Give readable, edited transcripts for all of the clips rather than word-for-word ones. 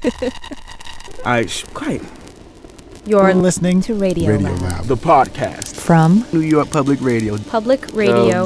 Quiet. You're listening to Radio Lab. The podcast. From New York Public Radio. Public Radio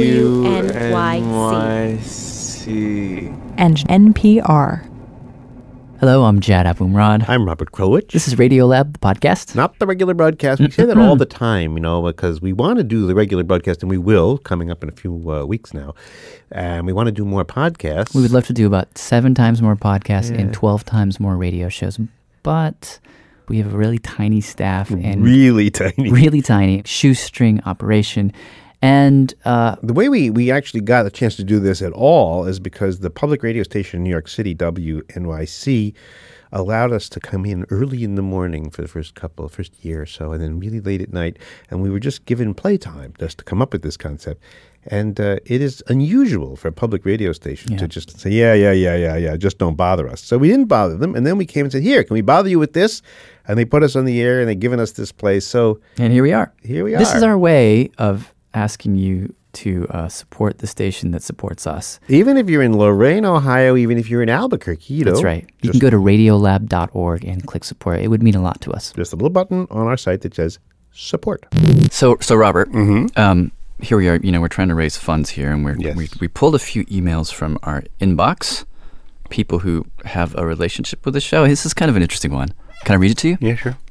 WNYC. And NPR. Hello, I'm Jad Abumrad. I'm Robert Krulwich. This is Radio Lab, the podcast. Not the regular broadcast. We say that all the time, because we want to do the regular broadcast, and we will, coming up in a few weeks now. And we want to do more podcasts. We would love to do about 7 times more podcasts and 12 times more radio shows. But we have a really tiny staff. And really tiny. Really tiny. Shoestring operation. And the way we actually got a chance to do this at all is because the public radio station in New York City, WNYC, allowed us to come in early in the morning for the first year or so, and then really late at night. And we were just given playtime just to come up with this concept. And it is unusual for a public radio station to just say, yeah, just don't bother us. So we didn't bother them. And then we came and said, here, can we bother you with this? And they put us on the air, and they've given us this place. And here we are. This is our way of asking you to support the station that supports us. Even if you're in Lorain, Ohio, even if you're in Albuquerque, That's right. You can go to radiolab.org and click support. It would mean a lot to us. Just a little button on our site that says support. So Robert, here we are. We're trying to raise funds here, and we pulled a few emails from our inbox, people who have a relationship with the show. This is kind of an interesting one. Can I read it to you? Yeah, sure.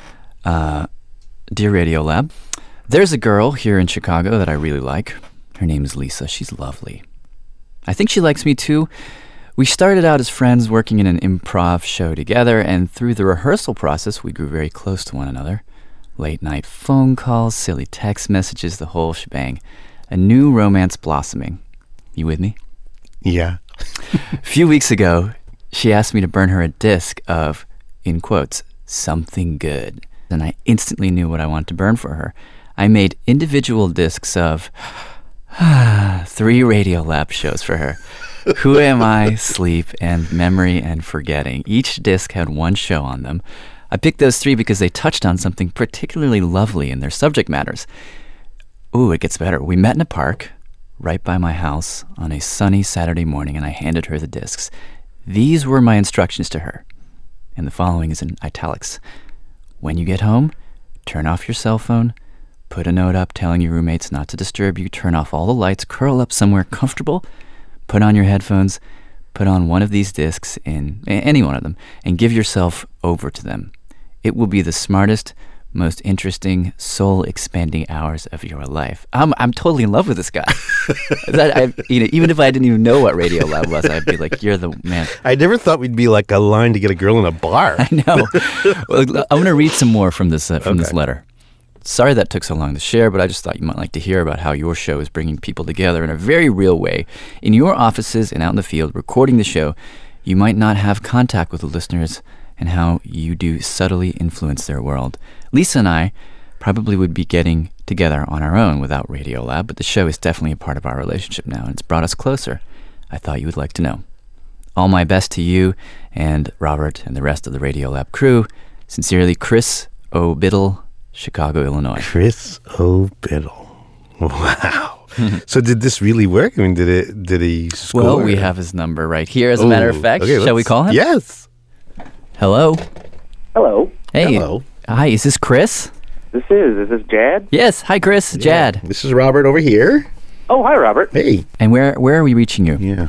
Dear Radio Lab, there's a girl here in Chicago that I really like. Her name is Lisa. She's lovely. I think she likes me too. We started out as friends working in an improv show together, and through the rehearsal process, we grew very close to one another. Late night phone calls, silly text messages, the whole shebang. A new romance blossoming. You with me? Yeah. A few weeks ago, she asked me to burn her a disc of, in quotes, something good. And I instantly knew what I wanted to burn for her. I made individual discs of 3 Radio Lab shows for her. Who Am I, Sleep, and Memory and Forgetting. Each disc had 1 show on them. I picked those 3 because they touched on something particularly lovely in their subject matters. Ooh, it gets better. We met in a park right by my house on a sunny Saturday morning, and I handed her the discs. These were my instructions to her. And the following is in italics. When you get home, turn off your cell phone, put a note up telling your roommates not to disturb you, turn off all the lights, curl up somewhere comfortable, put on your headphones, put on one of these discs, any one of them, and give yourself over to them. It will be the smartest, most interesting, soul-expanding hours of your life. I'm totally in love with this guy. Even if I didn't even know what Radio Lab was, I'd be like, you're the man. I never thought we'd be like a line to get a girl in a bar. I know. Well, I'm going to read some more from this this letter. Sorry that took so long to share, but I just thought you might like to hear about how your show is bringing people together in a very real way. In your offices and out in the field, recording the show, you might not have contact with the listeners and how you do subtly influence their world. Lisa and I probably would be getting together on our own without Radio Lab, but the show is definitely a part of our relationship now, and it's brought us closer. I thought you would like to know. All my best to you and Robert and the rest of the Radio Lab crew. Sincerely, Chris O. Biddle, Chicago, Illinois. Chris O. Biddle. Wow. So did this really work? I mean, did he score? Well, we have his number right here, as a matter of fact. Okay, shall we call him? Yes. Hello. Hello. Hey. Hello. Hi, is this Chris? This is Jad? Yes. Hi, Chris. Yeah. Jad. This is Robert over here. Oh, hi, Robert. Hey. And where are we reaching you? Yeah.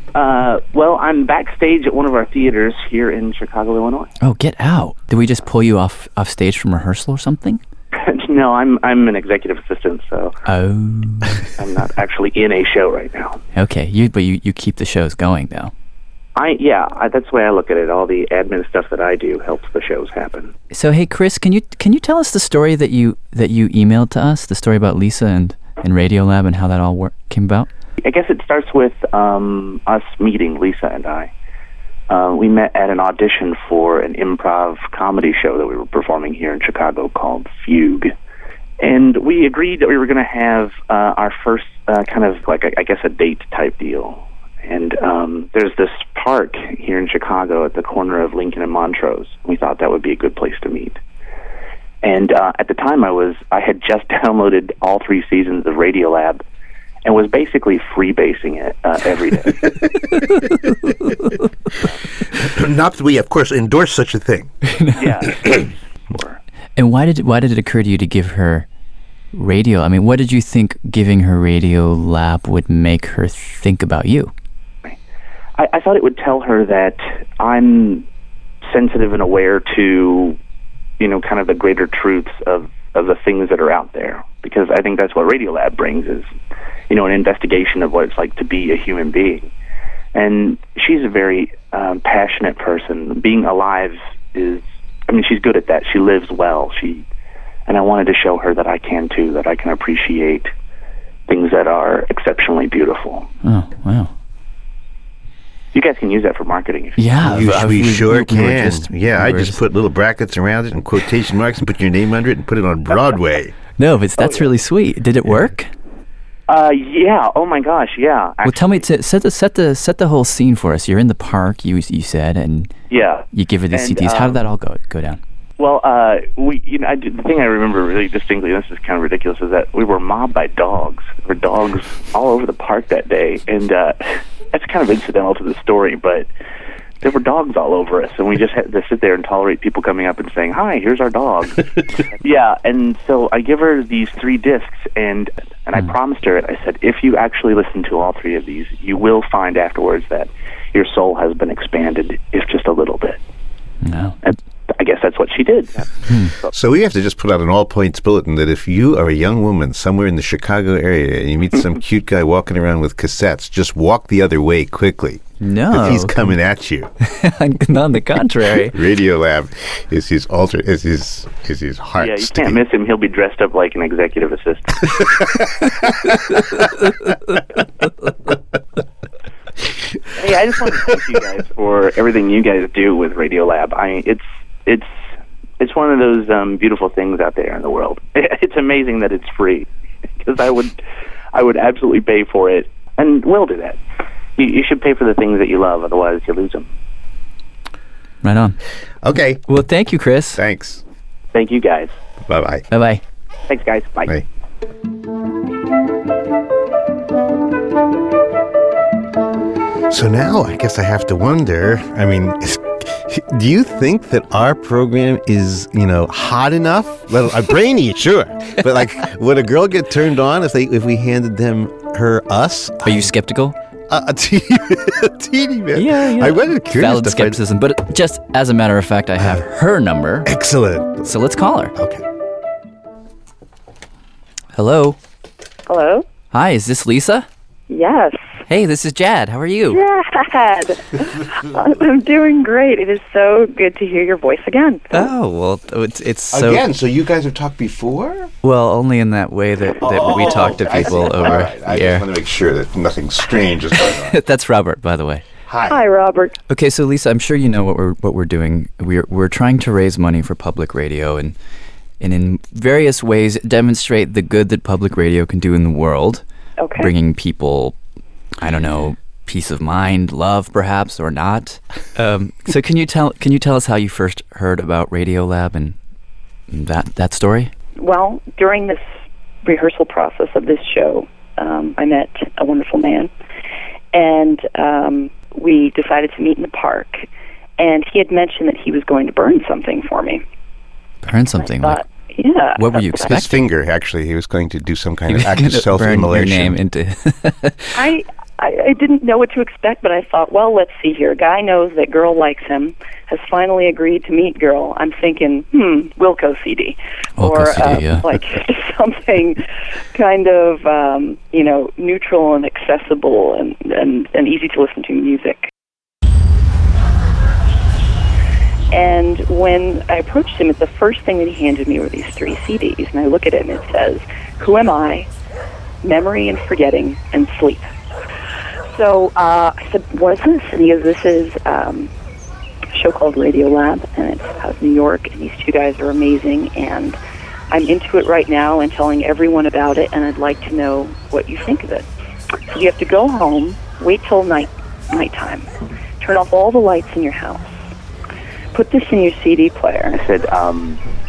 Well, I'm backstage at one of our theaters here in Chicago, Illinois. Oh, get out. Did we just pull you off stage from rehearsal or something? No, I'm an executive assistant, so Oh. I'm not actually in a show right now. Okay, but you keep the shows going, though. That's the way I look at it. All the admin stuff that I do helps the shows happen. So, hey, Chris, can you tell us the story that you emailed to us, the story about Lisa and Radio Lab and how that all came about? I guess it starts with us meeting, Lisa and I. We met at an audition for an improv comedy show that we were performing here in Chicago called Fugue. And we agreed that we were going to have our first kind of like, I guess, a date type deal. And there's this park here in Chicago at the corner of Lincoln and Montrose. We thought that would be a good place to meet. And at the time, I had just downloaded all 3 seasons of Radiolab, and was basically freebasing it every day. Not that we, of course, endorse such a thing. Yeah. And why did it occur to you to give her radio? I mean, what did you think giving her Radio Lab would make her think about you? I thought it would tell her that I'm sensitive and aware to, kind of the greater truths of the things that are out there. Because I think that's what Radiolab brings is, an investigation of what it's like to be a human being. And she's a very passionate person. Being alive she's good at that. She lives well. And I wanted to show her that I can too, that I can appreciate things that are exceptionally beautiful. Oh, wow. You guys can use that for marketing. If Yeah, We sure can. I were just put little brackets around it and quotation marks and put your name under it and put it on Broadway. No, but that's really sweet. Did it work? Yeah. Oh my gosh. Yeah. Well, tell me, set the whole scene for us. You're in the park, you said, and Yeah. you give her these And, CDs. How did that all go down? Well, the thing I remember really distinctly, and this is kind of ridiculous, is that we were mobbed by dogs. There were dogs all over the park that day, and that's kind of incidental to the story, but there were dogs all over us, and we just had to sit there and tolerate people coming up and saying, "Hi, here's our dog." Yeah, and so I give her these 3 discs, and I promised her it. I said, if you actually listen to all 3 of these, you will find afterwards that your soul has been expanded, if just a little bit. No. And I guess that's what she did. So we have to just put out an all-points bulletin that if you are a young woman somewhere in the Chicago area and you meet some cute guy walking around with cassettes, just walk the other way quickly. No. If he's coming at you. On the contrary. Radiolab is his heart. Yeah, you can't miss him. He'll be dressed up like an executive assistant. Hey, I just want to thank you guys for everything you guys do with Radiolab. It's one of those beautiful things out there in the world. It's amazing that it's free, because I would absolutely pay for it, and will do that. You should pay for the things that you love, otherwise you lose them. Right on. Okay. Well, thank you, Chris. Thanks. Thank you, guys. Bye-bye. Bye-bye. Thanks, guys. Bye. Bye. So now I guess I have to wonder, do you think that our program is, hot enough? Well, brainy, sure. But would a girl get turned on if we handed them us? Are you skeptical? A teeny bit. Yeah. I wasn't curious. Valid skepticism, but just as a matter of fact, I have her number. Excellent. So let's call her. Okay. Hello. Hello? Hi, is this Lisa? Yes. Hey, this is Jad. How are you? Jad! I'm doing great. It is so good to hear your voice again. Oh, well, it's so... Again, so you guys have talked before? Well, only in that way that we talk to people over right. I the just air. want to make sure that nothing strange is going on. That's Robert, by the way. Hi, Robert. Okay, so Lisa, I'm sure you know what we're doing. We're trying to raise money for public radio and in various ways demonstrate the good that public radio can do in the world. Okay. Bringing people, I don't know, peace of mind, love, perhaps, or not. So can you tell us how you first heard about Radiolab and that story? Well, during this rehearsal process of this show, I met a wonderful man, and we decided to meet in the park. And he had mentioned that he was going to burn something for me. Burn something? I thought, yeah. What were you expecting? His finger, actually. He was going to do some kind of act of Burn your self-immolation. name into... I didn't know what to expect, but I thought, well, let's see here. Guy knows that girl likes him, has finally agreed to meet girl. I'm thinking, Wilco CD. Wilco CD, yeah. Like something kind of, neutral and accessible and easy to listen to music. And when I approached him, the first thing that he handed me were these 3 CDs, and I look at it and it says, Who Am I? Memory and Forgetting, and Sleep. So I said, what is this? And he goes, this is a show called Radiolab, and it's out of New York, and these 2 guys are amazing, and I'm into it right now and telling everyone about it, and I'd like to know what you think of it. So you have to go home, wait till nighttime, turn off all the lights in your house, put this in your CD player. I said,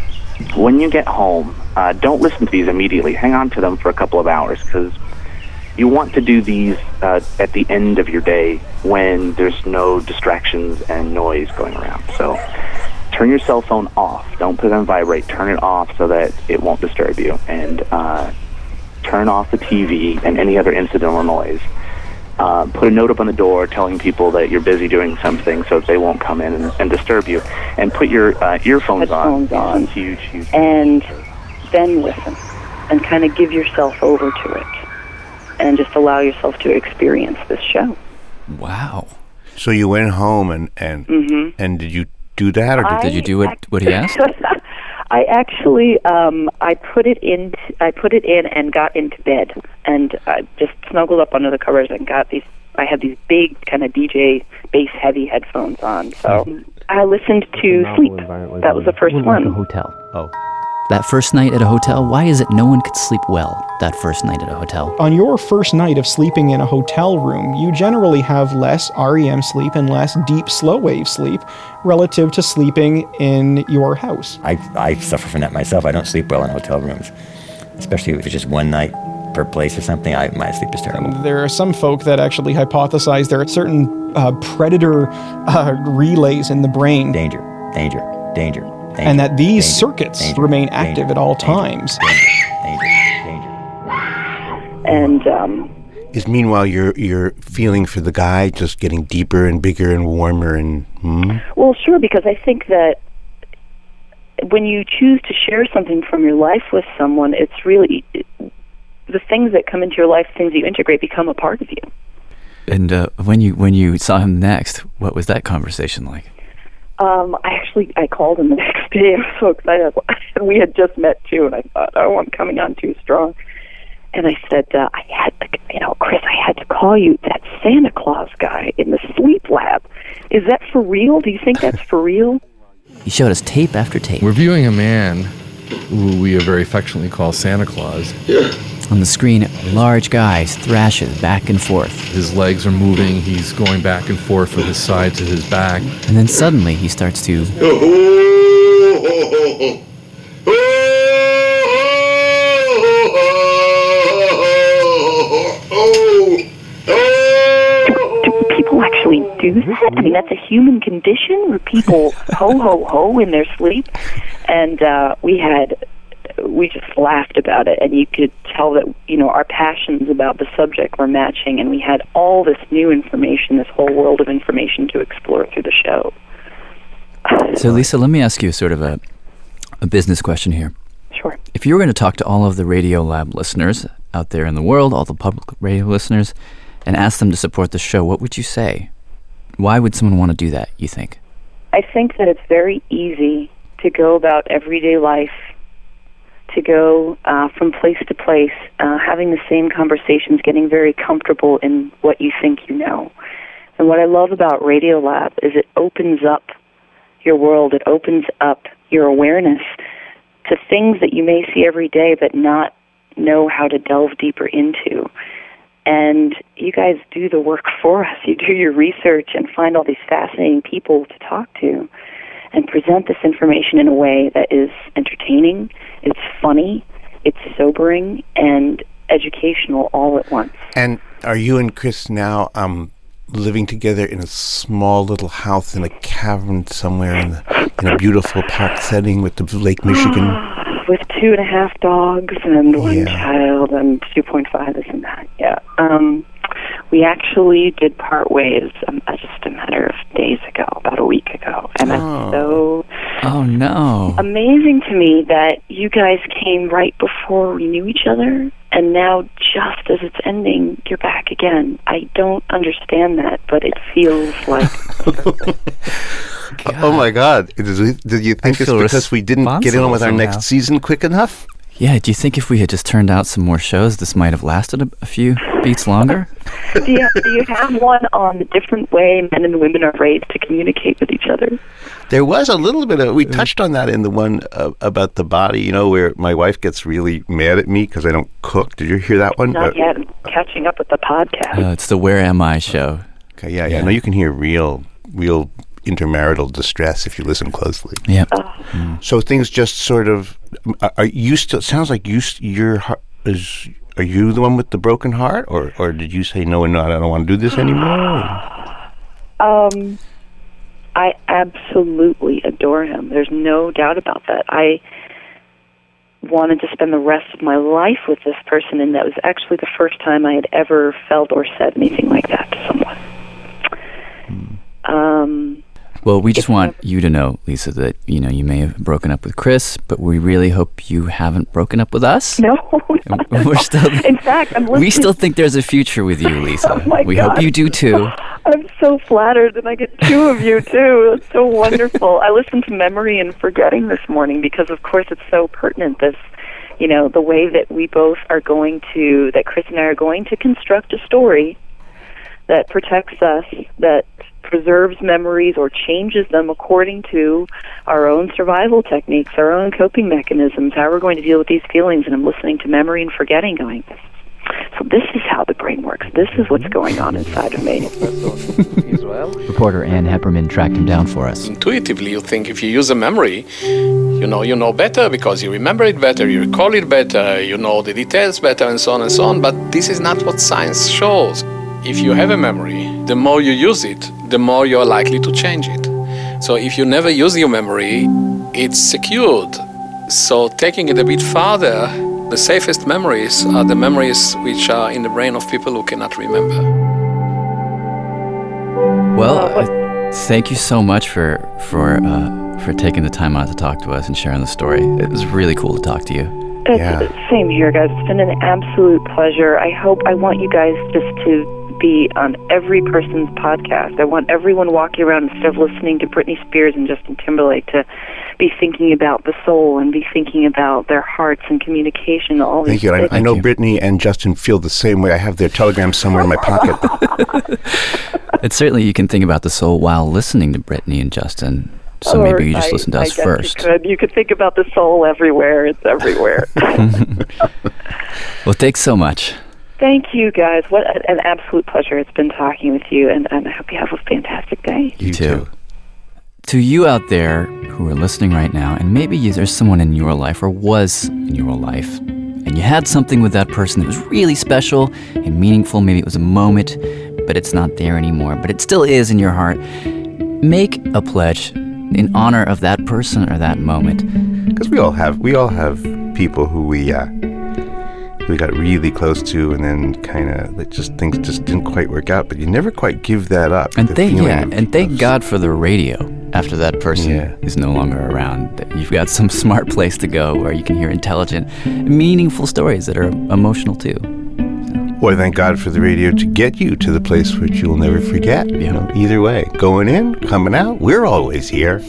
when you get home, don't listen to these immediately. Hang on to them for a couple of hours, because you want to do these at the end of your day when there's no distractions and noise going around. So turn your cell phone off. Don't put it on vibrate. Turn it off so that it won't disturb you. And turn off the TV and any other incidental noise. Put a note up on the door telling people that you're busy doing something so that they won't come in and disturb you. And put your earphones on. Huge. And then listen and kind of give yourself over to it and just allow yourself to experience this show. Wow. So you went home and did you do that, or did you do what he asked? I actually I put it in and got into bed, and I just snuggled up under the covers and got these. I had these big kind of DJ bass heavy headphones on, so I listened to Sleep. That was the first one. Like a hotel. Oh. That first night at a hotel, why is it no one could sleep well that first night at a hotel? On your first night of sleeping in a hotel room, you generally have less REM sleep and less deep slow wave sleep relative to sleeping in your house. I suffer from that myself. I don't sleep well in hotel rooms, especially if it's just one night per place or something. My sleep is terrible. There are some folk that actually hypothesize there are certain predator relays in the brain. Danger. And that these circuits remain active at all times. Danger. And is meanwhile you're feeling for the guy just getting deeper and bigger and warmer and Well, sure, because I think that when you choose to share something from your life with someone, it's really the things that come into your life, things that you integrate, become a part of you. And when you saw him next, what was that conversation like? I called him the next day. I was so excited. We had just met too, and I thought, I'm coming on too strong. And I said, Chris, I had to call you. That Santa Claus guy in the sleep lab. Is that for real? Do you think that's for real? He showed us tape after tape. We're viewing a man who we very affectionately call Santa Claus. Yeah. On the screen, a large guy thrashes back and forth. His legs are moving. He's going back and forth from his side to his back. And then suddenly he starts to... Do people actually do that? I mean, that's a human condition where people ho in their sleep. And we just laughed about it, and you could tell that, our passions about the subject were matching, and we had all this new information, this whole world of information to explore through the show. So, Lisa, let me ask you sort of a business question here. Sure. If you were going to talk to all of the Radio Lab listeners out there in the world, all the public radio listeners, and ask them to support the show, what would you say? Why would someone want to do that, you think? I think that it's very easy to go about everyday life, to go from place to place, having the same conversations, getting very comfortable in what you think you know. And what I love about Radiolab is it opens up your world, it opens up your awareness to things that you may see every day but not know how to delve deeper into. And you guys do the work for us. You do your research and find all these fascinating people to talk to and present this information in a way that is entertaining, it's funny, it's sobering, and educational all at once. And are you and Chris now living together in a small little house in a cavern somewhere in a beautiful park setting with the Lake Michigan? With 2.5 dogs and one child and 2.5 this and that, yeah. We actually did part ways just a matter of days ago, about a week ago. And it's so amazing to me that you guys came right before we knew each other, and now just as it's ending, you're back again. I don't understand that, but it feels like... Oh my God. Did you think it's because we didn't get in with our next season quick enough? Yeah, do you think if we had just turned out some more shows, this might have lasted a few beats longer? Do you have one on the different way men and women are raised to communicate with each other? There was a little bit of... We touched on that in the one about the body, where my wife gets really mad at me because I don't cook. Did you hear that one? Not yet. I'm catching up with the podcast. It's the Where Am I show. Okay, yeah. No, you can hear real intermarital distress if you listen closely. Yeah. So things just sort of... Are you still... Sounds like are are you the one with the broken heart, or did you say no, I don't want to do this anymore? I absolutely adore him. There's no doubt about that. I wanted to spend the rest of my life with this person, and that was actually the first time I had ever felt or said anything like that to someone. Well, we just want you to know, Lisa, that you may have broken up with Chris, but we really hope you haven't broken up with us. No, we're still. In fact, we still think there's a future with you, Lisa. Oh my we God. hope you do too. I'm so flattered that I get two of you, too. It's so wonderful. I listened to Memory and Forgetting this morning because, of course, it's so pertinent, this, the way that we both are going to, that Chris and I are going to construct a story that protects us, that preserves memories or changes them according to our own survival techniques, our own coping mechanisms, how we're going to deal with these feelings. And I'm listening to Memory and Forgetting going, so this is how the brain works. This is what's going on inside of me. Reporter Ann Hepperman tracked him down for us. Intuitively, you think if you use a memory, you know better because you remember it better, you recall it better, you know the details better, and so on and so on. But this is not what science shows. If you have a memory, the more you use it, the more you're likely to change it. So if you never use your memory, it's secured. So taking it a bit farther, the safest memories are the memories which are in the brain of people who cannot remember. Well, thank you so much for taking the time out to talk to us and sharing the story. It was really cool to talk to you. Same here, guys. It's been an absolute pleasure. I want you guys just to be on every person's podcast. I want everyone walking around, instead of listening to Britney Spears and Justin Timberlake, to be thinking about the soul and be thinking about their hearts and communication. All these Thank you. things. I know Britney and Justin feel the same way. I have their telegram somewhere in my pocket. And certainly you can think about the soul while listening to Britney and Justin. So maybe you just listen to us first. You could think about the soul everywhere. It's everywhere. Well, thanks so much. Thank you, guys. What an absolute pleasure it's been talking with you, and I hope you have a fantastic day. You too. To you out there who are listening right now, and maybe there's someone in your life or was in your life, and you had something with that person that was really special and meaningful. Maybe it was a moment, but it's not there anymore, but it still is in your heart. Make a pledge in honor of that person or that moment. Because we all have people who we got really close to, and then kind of things just didn't quite work out. But you never quite give that up. And thank God for the radio. After that person is no longer around, that you've got some smart place to go where you can hear intelligent, meaningful stories that are emotional too. Boy, thank God for the radio to get you to the place which you'll never forget. Either way, going in, coming out, we're always here.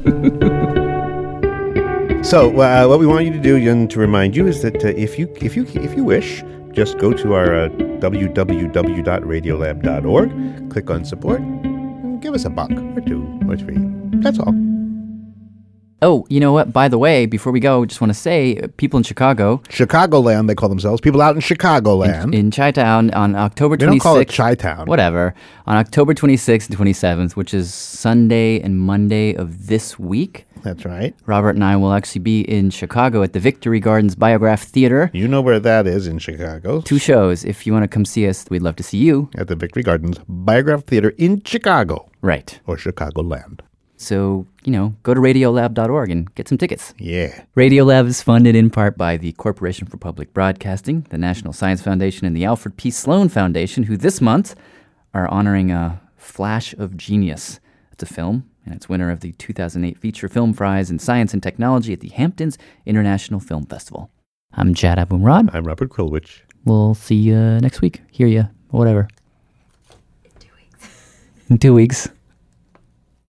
So, what we want you to do, and to remind you, is that if you wish, just go to our www.radiolab.org, click on support, and give us $1 or $2 or $3. That's all. Oh, you know what? By the way, before we go, just want to say, people in Chicagoland, they call themselves. People out in Chicagoland. In Chi-Town on October 26th. They don't call it Chi-Town. Whatever. On October 26th and 27th, which is Sunday and Monday of this week. That's right. Robert and I will actually be in Chicago at the Victory Gardens Biograph Theater. You know where that is in Chicago. 2 shows. If you want to come see us, we'd love to see you. At the Victory Gardens Biograph Theater in Chicago. Right. Or Chicagoland. So, go to radiolab.org and get some tickets. Yeah. Radiolab is funded in part by the Corporation for Public Broadcasting, the National Science Foundation, and the Alfred P. Sloan Foundation, who this month are honoring a Flash of Genius. It's a film, and it's winner of the 2008 Feature Film Prize in Science and Technology at the Hamptons International Film Festival. I'm Jad Abumrad. I'm Robert Krulwich. We'll see you next week. Hear ya. Whatever. In 2 weeks.